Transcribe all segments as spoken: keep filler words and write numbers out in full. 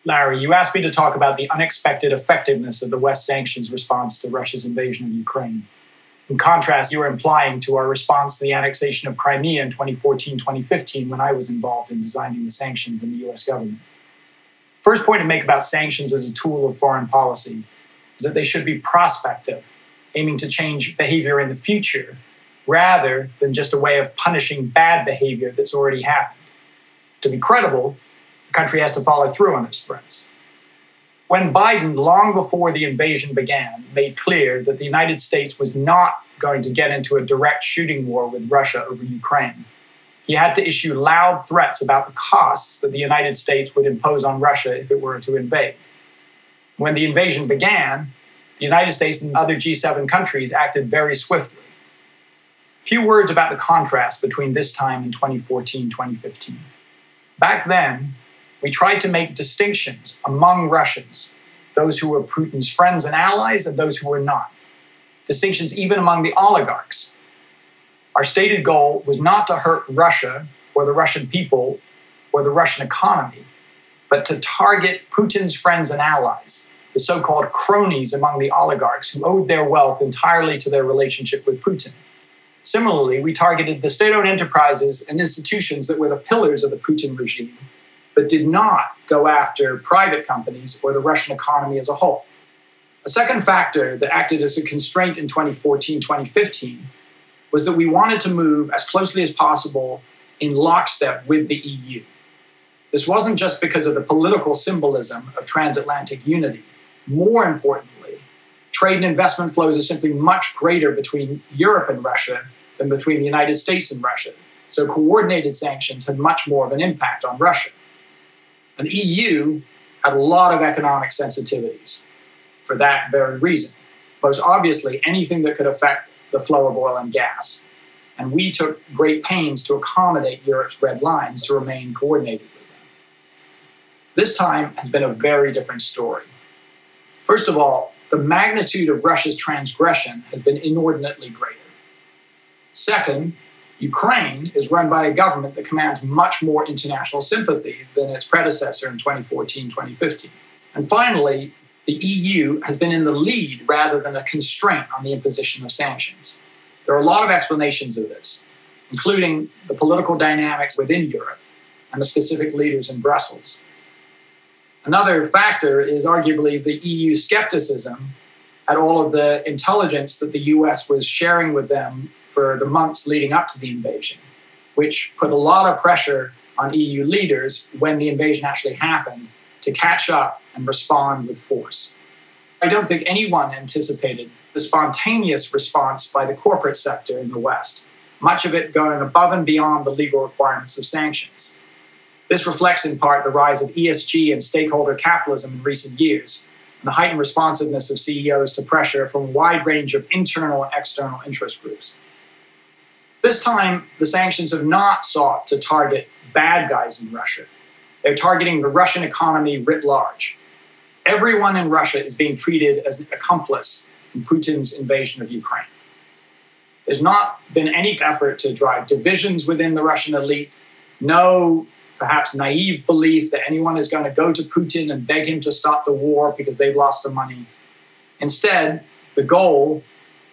Larry, you asked me to talk about the unexpected effectiveness of the West's sanctions response to Russia's invasion of Ukraine. In contrast, you were implying to our response to the annexation of Crimea in twenty fourteen twenty fifteen when I was involved in designing the sanctions in the U S government. First point to make about sanctions as a tool of foreign policy is that they should be prospective, aiming to change behavior in the future, rather than just a way of punishing bad behavior that's already happened. To be credible, the country has to follow through on its threats. When Biden, long before the invasion began, made clear that the United States was not going to get into a direct shooting war with Russia over Ukraine, he had to issue loud threats about the costs that the United States would impose on Russia if it were to invade. When the invasion began, the United States and other G seven countries acted very swiftly. A few words about the contrast between this time and twenty fourteen twenty fifteen. Back then, we tried to make distinctions among Russians, those who were Putin's friends and allies and those who were not. Distinctions even among the oligarchs. Our stated goal was not to hurt Russia or the Russian people or the Russian economy, but to target Putin's friends and allies, the so-called cronies among the oligarchs who owed their wealth entirely to their relationship with Putin. Similarly, we targeted the state-owned enterprises and institutions that were the pillars of the Putin regime, but did not go after private companies or the Russian economy as a whole. A second factor that acted as a constraint in twenty fourteen twenty fifteen was that we wanted to move as closely as possible in lockstep with the E U. This wasn't just because of the political symbolism of transatlantic unity. More importantly, trade and investment flows are simply much greater between Europe and Russia than between the United States and Russia. So coordinated sanctions had much more of an impact on Russia. And the E U had a lot of economic sensitivities for that very reason. Most obviously, anything that could affect the flow of oil and gas. And we took great pains to accommodate Europe's red lines to remain coordinated with them. This time has been a very different story. First of all, the magnitude of Russia's transgression has been inordinately greater. Second, Ukraine is run by a government that commands much more international sympathy than its predecessor in twenty fourteen twenty fifteen. And finally, the E U has been in the lead rather than a constraint on the imposition of sanctions. There are a lot of explanations of this, including the political dynamics within Europe and the specific leaders in Brussels. Another factor is arguably the E U skepticism at all of the intelligence that the U S was sharing with them for the months leading up to the invasion, which put a lot of pressure on E U leaders when the invasion actually happened to catch up and respond with force. I don't think anyone anticipated the spontaneous response by the corporate sector in the West, much of it going above and beyond the legal requirements of sanctions. This reflects in part the rise of E S G and stakeholder capitalism in recent years, and the heightened responsiveness of C E Os to pressure from a wide range of internal and external interest groups. This time, the sanctions have not sought to target bad guys in Russia. They're targeting the Russian economy writ large. Everyone in Russia is being treated as an accomplice in Putin's invasion of Ukraine. There's not been any effort to drive divisions within the Russian elite, no perhaps naive belief that anyone is going to go to Putin and beg him to stop the war because they've lost some money. Instead, the goal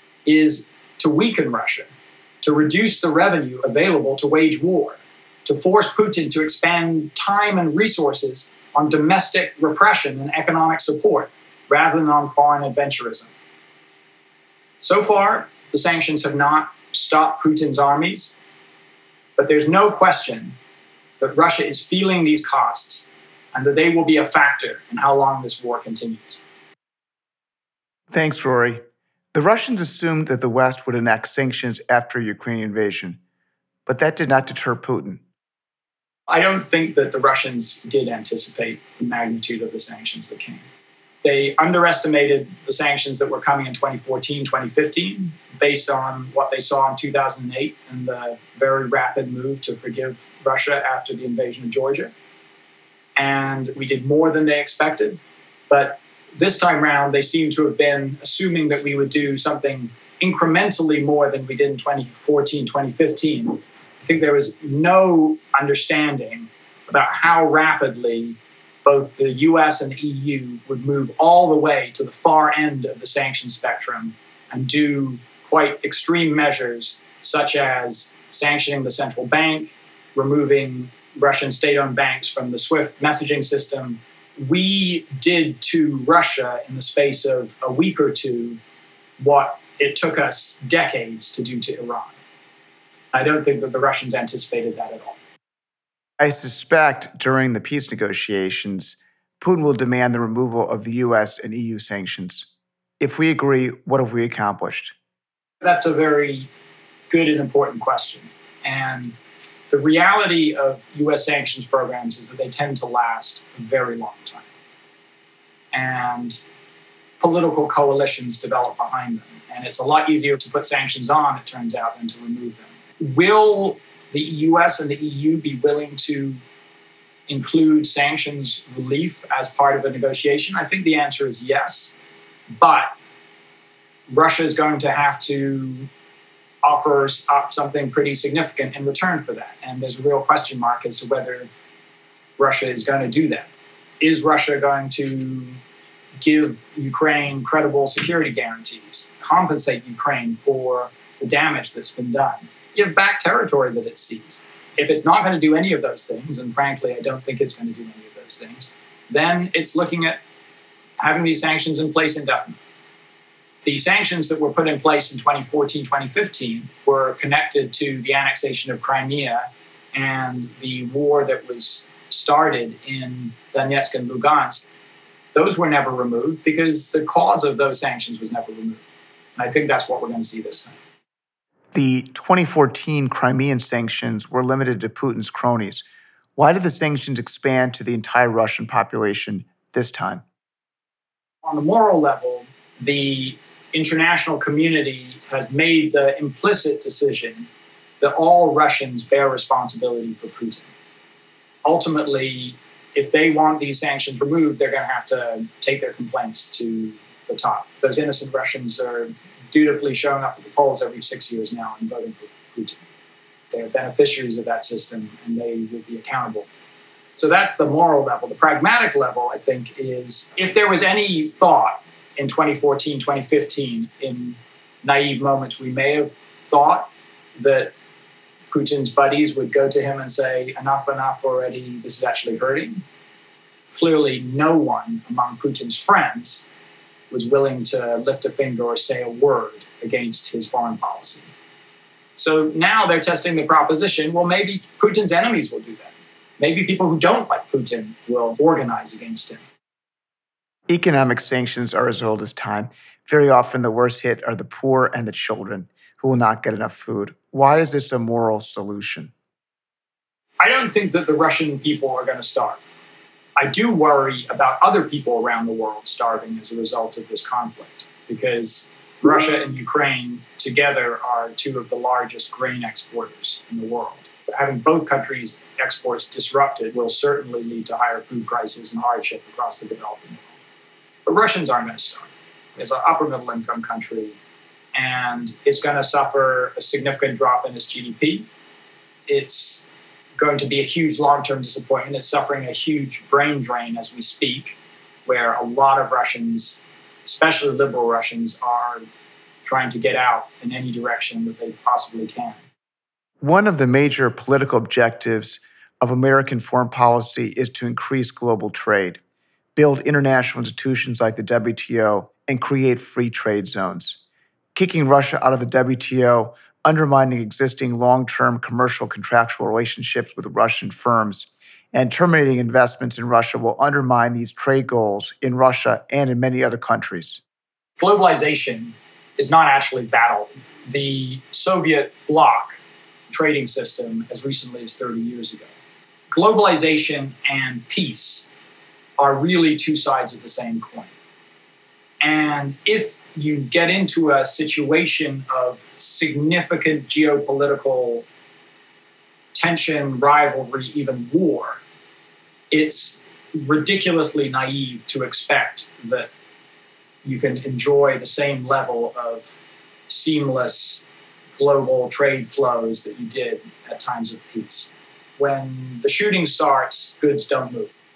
is to weaken Russia, to reduce the revenue available to wage war, to force Putin to expend time and resources on domestic repression and economic support rather than on foreign adventurism. So far, the sanctions have not stopped Putin's armies, but there's no question that Russia is feeling these costs and that they will be a factor in how long this war continues. Thanks, Rory. The Russians assumed that the West would enact sanctions after Ukrainian invasion, but that did not deter Putin. I don't think that the Russians did anticipate the magnitude of the sanctions that came. They underestimated the sanctions that were coming in twenty fourteen twenty fifteen based on what they saw in two thousand eight and the very rapid move to forgive Russia after the invasion of Georgia. And we did more than they expected. But this time round, they seem to have been assuming that we would do something incrementally more than we did in twenty fourteen twenty fifteen. I think there was no understanding about how rapidly both the U S and the E U would move all the way to the far end of the sanction spectrum and do quite extreme measures, such as sanctioning the central bank, removing Russian state-owned banks from the SWIFT messaging system. We did to Russia in the space of a week or two what it took us decades to do to Iran. I don't think that the Russians anticipated that at all. I suspect during the peace negotiations, Putin will demand the removal of the U S and E U sanctions. If we agree, what have we accomplished? That's a very good and important question. And the reality of U S sanctions programs is that they tend to last a very long time. And political coalitions develop behind them. And it's a lot easier to put sanctions on, it turns out, than to remove them. Will the U S and the E U be willing to include sanctions relief as part of a negotiation? I think the answer is yes. But Russia is going to have to offer up something pretty significant in return for that. And there's a real question mark as to whether Russia is going to do that. Is Russia going to give Ukraine credible security guarantees, compensate Ukraine for the damage that's been done, give back territory that it seized? If it's not going to do any of those things, and frankly, I don't think it's going to do any of those things, then it's looking at having these sanctions in place indefinitely. The sanctions that were put in place in twenty fourteen, twenty fifteen were connected to the annexation of Crimea and the war that was started in Donetsk and Lugansk. Those were never removed because the cause of those sanctions was never removed. And I think that's what we're going to see this time. The twenty fourteen Crimean sanctions were limited to Putin's cronies. Why did the sanctions expand to the entire Russian population this time? On the moral level, the international community has made the implicit decision that all Russians bear responsibility for Putin. Ultimately, if they want these sanctions removed, they're going to have to take their complaints to the top. Those innocent Russians are dutifully showing up at the polls every six years now and voting for Putin. They're beneficiaries of that system, and they will be accountable. So that's the moral level. The pragmatic level, I think, is if there was any thought in twenty fourteen, twenty fifteen, in naive moments, we may have thought that Putin's buddies would go to him and say, enough, enough already, this is actually hurting. Clearly, no one among Putin's friends was willing to lift a finger or say a word against his foreign policy. So now they're testing the proposition, well, maybe Putin's enemies will do that. Maybe people who don't like Putin will organize against him. Economic sanctions are as old as time. Very often the worst hit are the poor and the children who will not get enough food. Why is this a moral solution? I don't think that the Russian people are going to starve. I do worry about other people around the world starving as a result of this conflict, because Russia and Ukraine together are two of the largest grain exporters in the world. But having both countries' exports disrupted will certainly lead to higher food prices and hardship across the developing world. But Russians aren't going to starve. It's an upper middle income country, and it's going to suffer a significant drop in its G D P. It's going to be a huge long-term disappointment. It's suffering a huge brain drain as we speak, where a lot of Russians, especially liberal Russians, are trying to get out in any direction that they possibly can. One of the major political objectives of American foreign policy is to increase global trade, build international institutions like the W T O, and create free trade zones. Kicking Russia out of the W T O, undermining existing long-term commercial contractual relationships with Russian firms, and terminating investments in Russia will undermine these trade goals in Russia and in many other countries. Globalization is not actually battle. The Soviet bloc trading system as recently as thirty years ago. Globalization and peace are really two sides of the same coin. And if you get into a situation of significant geopolitical tension, rivalry, even war, it's ridiculously naive to expect that you can enjoy the same level of seamless global trade flows that you did at times of peace. When the shooting starts, goods don't move.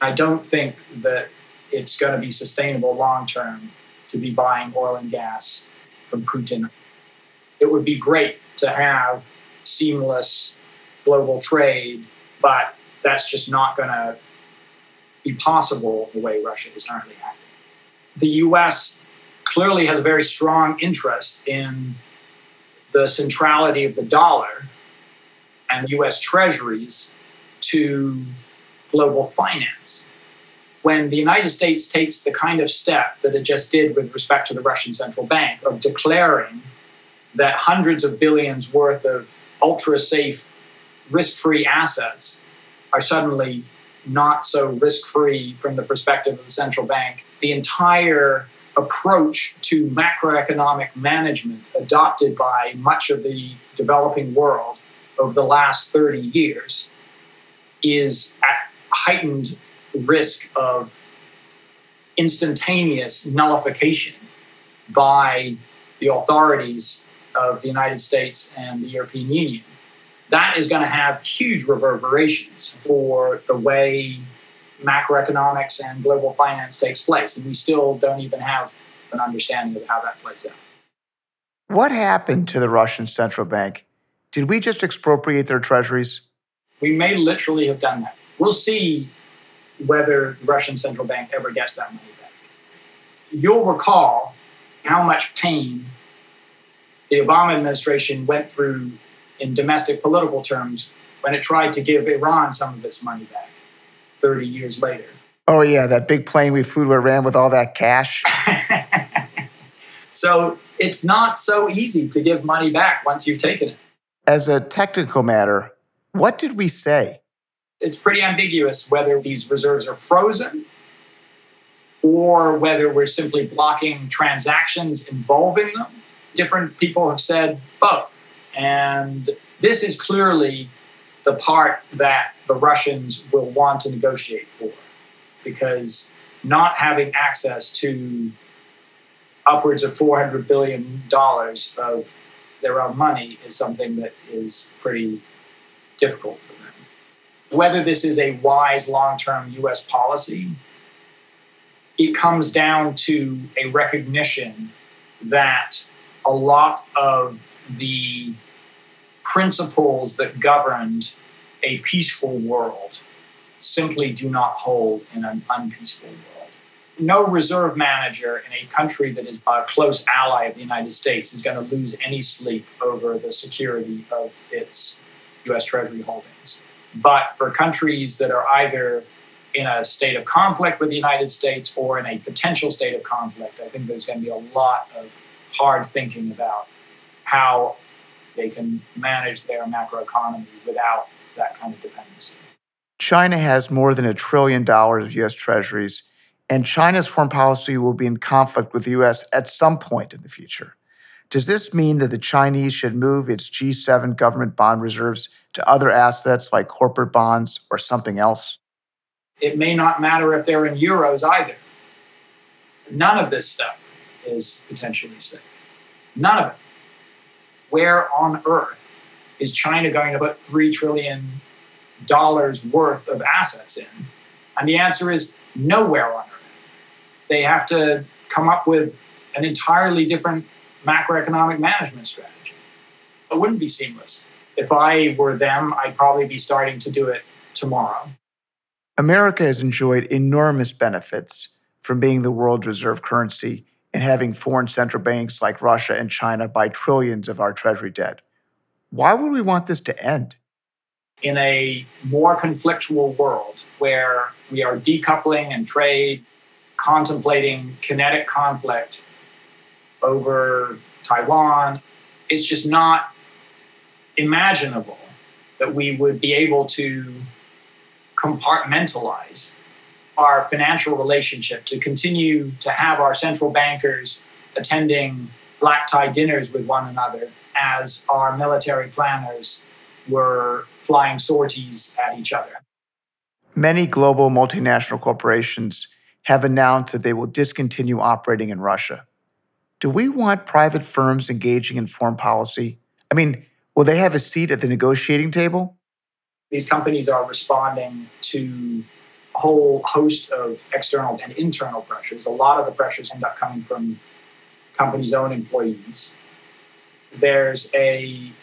I don't think that it's going to be sustainable long term to be buying oil and gas from Putin. It would be great to have seamless global trade, but that's just not going to be possible the way Russia is currently acting. The U S clearly has a very strong interest in the centrality of the dollar and U S treasuries to global finance. When the United States takes the kind of step that it just did with respect to the Russian central bank of declaring that hundreds of billions worth of ultra-safe, risk-free assets are suddenly not so risk-free from the perspective of the central bank, the entire approach to macroeconomic management adopted by much of the developing world over the last thirty years is at heightened risk of instantaneous nullification by the authorities of the United States and the European Union. That is going to have huge reverberations for the way macroeconomics and global finance takes place. And we still don't even have an understanding of how that plays out. What happened to the Russian central bank? Did we just expropriate their treasuries? We may literally have done that. We'll see whether the Russian central bank ever gets that money back. You'll recall how much pain the Obama administration went through in domestic political terms when it tried to give Iran some of its money back thirty years later. Oh, yeah, that big plane we flew to Iran with all that cash. So it's not so easy to give money back once you've taken it. As a technical matter, what did we say? It's pretty ambiguous whether these reserves are frozen or whether we're simply blocking transactions involving them. Different people have said both. And this is clearly the part that the Russians will want to negotiate for, because not having access to upwards of four hundred billion dollars of their own money is something that is pretty difficult for them. Whether this is a wise long-term U S policy, it comes down to a recognition that a lot of the principles that governed a peaceful world simply do not hold in an unpeaceful world. No reserve manager in a country that is a close ally of the United States is going to lose any sleep over the security of its U S Treasury holdings. But for countries that are either in a state of conflict with the United States or in a potential state of conflict, I think there's going to be a lot of hard thinking about how they can manage their macroeconomy without that kind of dependency. China has more than a trillion dollars of U S treasuries, and China's foreign policy will be in conflict with the U S at some point in the future. Does this mean that the Chinese should move its G seven government bond reserves to other assets like corporate bonds or something else? It may not matter if they're in euros either. None of this stuff is potentially safe. None of it. Where on earth is China going to put three trillion dollars worth of assets in? And the answer is nowhere on earth. They have to come up with an entirely different macroeconomic management strategy. It wouldn't be seamless. If I were them, I'd probably be starting to do it tomorrow. America has enjoyed enormous benefits from being the world's reserve currency and having foreign central banks like Russia and China buy trillions of our treasury debt. Why would we want this to end? In a more conflictual world where we are decoupling and trade, contemplating kinetic conflict over Taiwan, it's just not imaginable that we would be able to compartmentalize our financial relationship, to continue to have our central bankers attending black tie dinners with one another as our military planners were flying sorties at each other. Many global multinational corporations have announced that they will discontinue operating in Russia. Do we want private firms engaging in foreign policy? I mean, will they have a seat at the negotiating table? These companies are responding to a whole host of external and internal pressures. A lot of the pressures end up coming from companies' own employees. There's a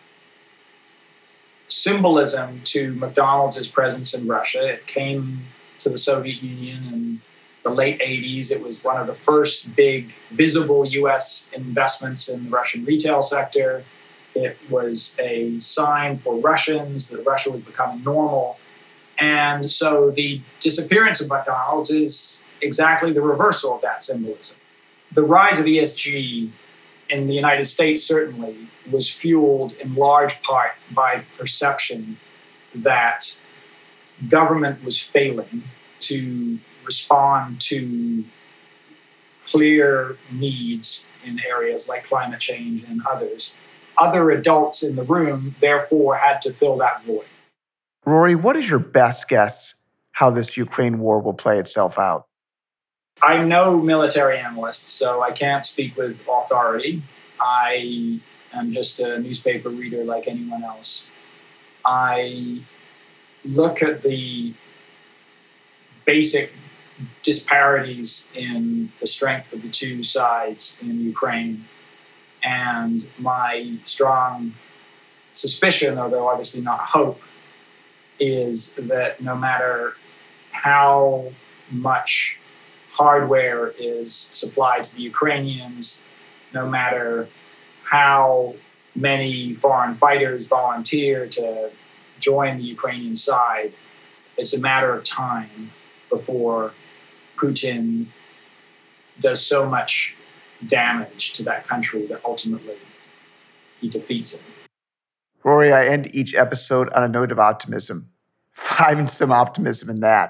symbolism to McDonald's presence in Russia. It came to the Soviet Union in the late eighties. It was one of the first big visible U S investments in the Russian retail sector. It was a sign for Russians that Russia was becoming normal. And so the disappearance of McDonald's is exactly the reversal of that symbolism. The rise of E S G in the United States certainly was fueled in large part by the perception that government was failing to respond to clear needs in areas like climate change and others. Other adults in the room, therefore, had to fill that void. Rory, what is your best guess how this Ukraine war will play itself out? I'm no military analyst, so I can't speak with authority. I am just a newspaper reader like anyone else. I look at the basic disparities in the strength of the two sides in Ukraine, and my strong suspicion, although obviously not hope, is that no matter how much hardware is supplied to the Ukrainians, no matter how many foreign fighters volunteer to join the Ukrainian side, it's a matter of time before Putin does so much damage to that country that ultimately he defeats it. Rory, I end each episode on a note of optimism. Find some optimism in that.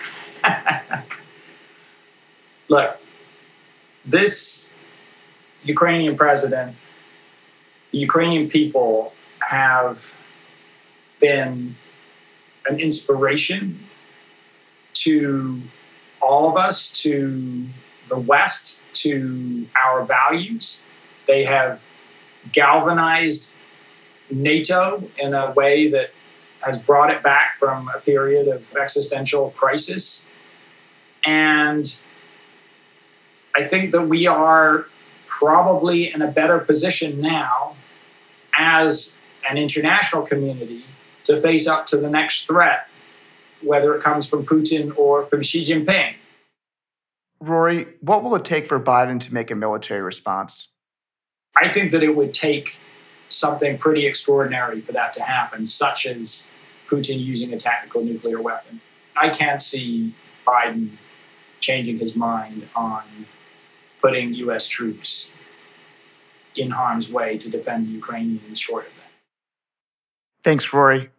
Look, this Ukrainian president, the Ukrainian people have been an inspiration to all of us, to the West, to our values. They have galvanized NATO in a way that has brought it back from a period of existential crisis. And I think that we are probably in a better position now as an international community to face up to the next threat, whether it comes from Putin or from Xi Jinping. Rory, what will it take for Biden to make a military response? I think that it would take something pretty extraordinary for that to happen, such as Putin using a tactical nuclear weapon. I can't see Biden changing his mind on putting U S troops in harm's way to defend the Ukrainians short of that. Thanks, Rory.